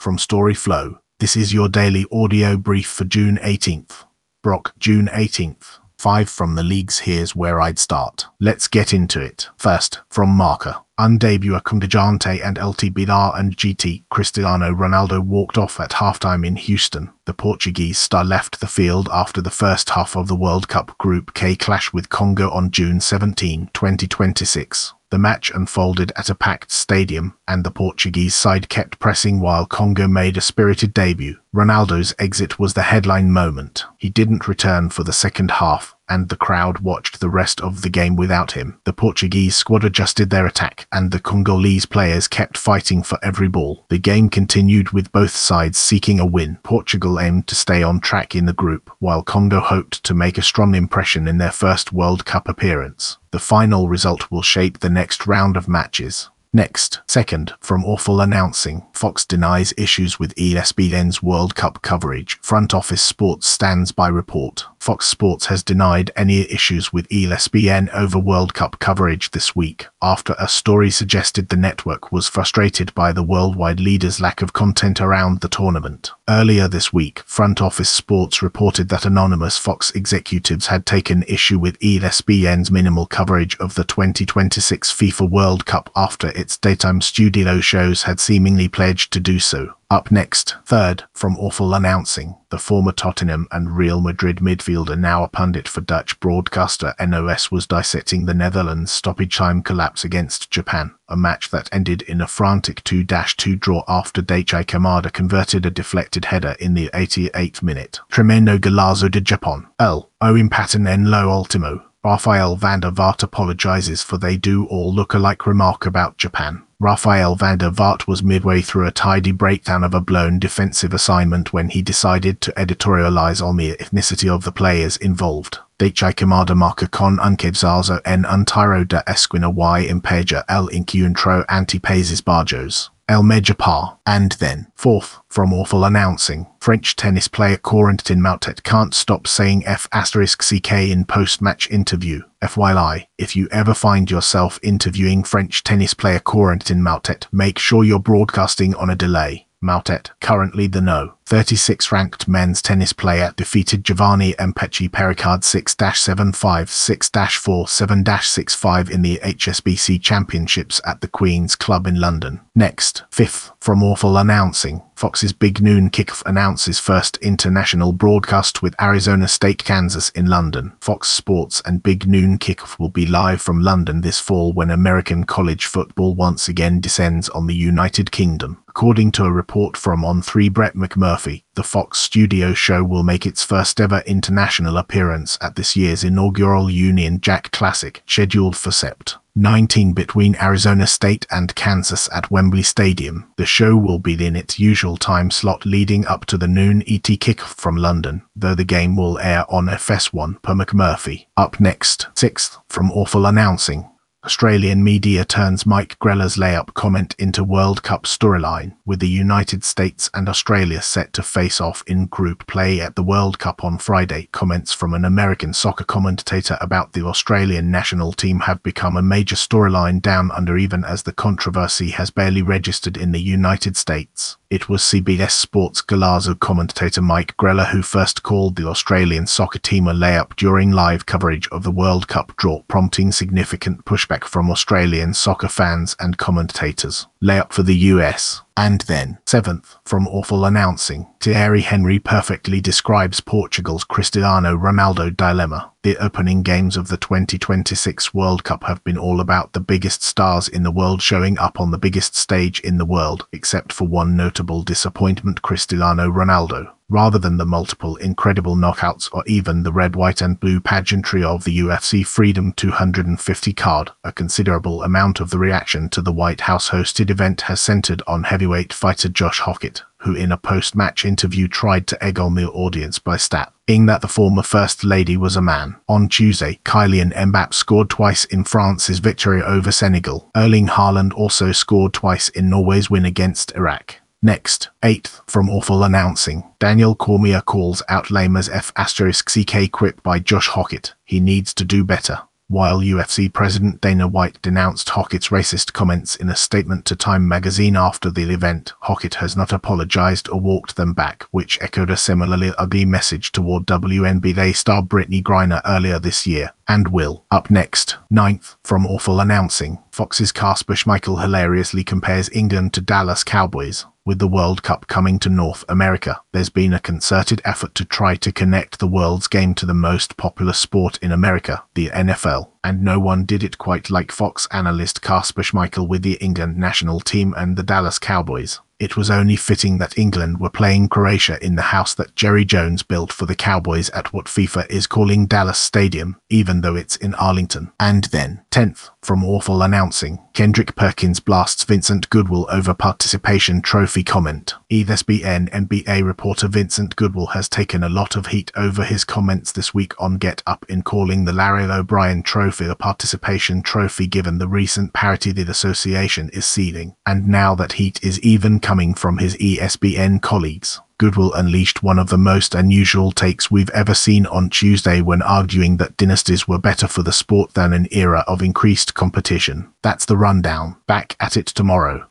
from Storyflow. This is your daily audio brief for June 18th. Brock, June 18th. 5 from the leagues. Here's where I'd start. Let's get into it. First, from Marca. Debut Comediante and LTBR and GT. Cristiano Ronaldo walked off at halftime in Houston. The Portuguese star left the field after the first half of the World Cup Group K clash with Congo on June 17, 2026. The match unfolded at a packed stadium, and the Portuguese side kept pressing while Congo made a spirited debut. Ronaldo's exit was the headline moment. He didn't return for the second half, and the crowd watched the rest of the game without him. The Portuguese squad adjusted their attack, and the Congolese players kept fighting for every ball. The game continued with both sides seeking a win. Portugal aimed to stay on track in the group, while Congo hoped to make a strong impression in their first World Cup appearance. The final result will shape the next round of matches. Next, second, from Awful Announcing. Fox denies issues with ESPN's World Cup coverage. Front Office Sports stands by report. Fox Sports has denied any issues with ESPN over World Cup coverage this week, after a story suggested the network was frustrated by the worldwide leader's lack of content around the tournament. Earlier this week, Front Office Sports reported that anonymous Fox executives had taken issue with ESPN's minimal coverage of the 2026 FIFA World Cup after its daytime studio shows had seemingly pledged to do so. Up next, third, from Awful Announcing. The former Tottenham and Real Madrid midfielder, now a pundit for Dutch broadcaster NOS, was dissecting the Netherlands' stoppage time collapse against Japan, a match that ended in a frantic 2-2 draw after Daichi Kamada converted a deflected header in the 88th minute. Tremendo golazo de Japón. O empatan en lo ultimo. Rafael van der Vaart apologizes for "they do all look alike" remark about Japan. Rafael van der Vaart was midway through a tidy breakdown of a blown defensive assignment when he decided to editorialize on the ethnicity of the players involved. Daichi Kamada marca con unquebzazo en un tiro de esquina y impeja el encuentro ante Países Bajos. El Major Par. And then, fourth, from Awful Announcing. French tennis player Corentin Moutet can't stop saying F***ck in post-match interview. FYI, if you ever find yourself interviewing French tennis player Corentin Moutet, make sure you're broadcasting on a delay. Moutet, currently the No. 36 ranked men's tennis player, defeated Giovanni Mpetshi Pericard 6-7-5, 6-4, 7-6-5 in the HSBC Championships at the Queen's Club in London. Next, fifth, from Awful Announcing. Fox's Big Noon Kickoff announces first international broadcast with Arizona State, Kansas in London. Fox Sports and Big Noon Kickoff will be live from London this fall when American college football once again descends on the United Kingdom. According to a report from On3 Brett McMurphy, the Fox studio show will make its first ever international appearance at this year's inaugural Union Jack Classic, scheduled for Sept. 19 between Arizona State and Kansas at Wembley Stadium. The show will be in its usual time slot leading up to the noon ET kickoff from London, though the game will air on FS1 per McMurphy. Up next, sixth, from Awful Announcing. Australian media turns Mike Greller's layup comment into World Cup storyline, with the United States and Australia set to face off in group play at the World Cup on Friday. Comments from an American soccer commentator about the Australian national team have become a major storyline down under, even as the controversy has barely registered in the United States. It was CBS Sports Golazo commentator Mike Greller who first called the Australian soccer team a layup during live coverage of the World Cup draw, prompting significant pushback from Australian soccer fans and commentators. Layup for the US. And then, seventh, from Awful Announcing. Thierry Henry perfectly describes Portugal's Cristiano Ronaldo dilemma. The opening games of the 2026 World Cup have been all about the biggest stars in the world showing up on the biggest stage in the world, except for one notable disappointment: Cristiano Ronaldo. Rather than the multiple incredible knockouts or even the red, white and blue pageantry of the UFC Freedom 250 card, a considerable amount of the reaction to the White House-hosted event has centered on heavyweight fighter Josh Hockett, who in a post-match interview tried to egg on the audience by stating that the former First Lady was a man. On Tuesday, Kylian Mbappé scored twice in France's victory over Senegal. Erling Haaland also scored twice in Norway's win against Iraq. Next, eighth, from Awful Announcing. Daniel Cormier calls out Lamer's F***ck quip by Josh Hockett. He needs to do better. while UFC President Dana White denounced Hockett's racist comments in a statement to Time magazine after the event. Hockett has not apologized or walked them back, which echoed a similarly ugly message toward WNBA star Brittany Griner earlier this year, and will. Up next, 9th, from Awful Announcing, Fox's Kasper Schmeichel hilariously compares England to Dallas Cowboys. With the World Cup coming to North America, there's been a concerted effort to try to connect the world's game to the most popular sport in America, the NFL, and no one did it quite like Fox analyst Kasper Schmeichel with the England national team and the Dallas Cowboys. It was only fitting that England were playing Croatia in the house that Jerry Jones built for the Cowboys at what FIFA is calling Dallas Stadium, even though it's in Arlington. And then, 10th, from Awful Announcing, Kendrick Perkins blasts Vincent Goodwill over participation trophy comment. ESPN NBA reporter Vincent Goodwill has taken a lot of heat over his comments this week on Get Up in calling the Larry O'Brien Trophy a participation trophy given the recent parity the association is seeding. And now that heat is even coming from his ESPN colleagues. Goodwill unleashed one of the most unusual takes we've ever seen on Tuesday when arguing that dynasties were better for the sport than an era of increased competition. That's the rundown. Back at it tomorrow.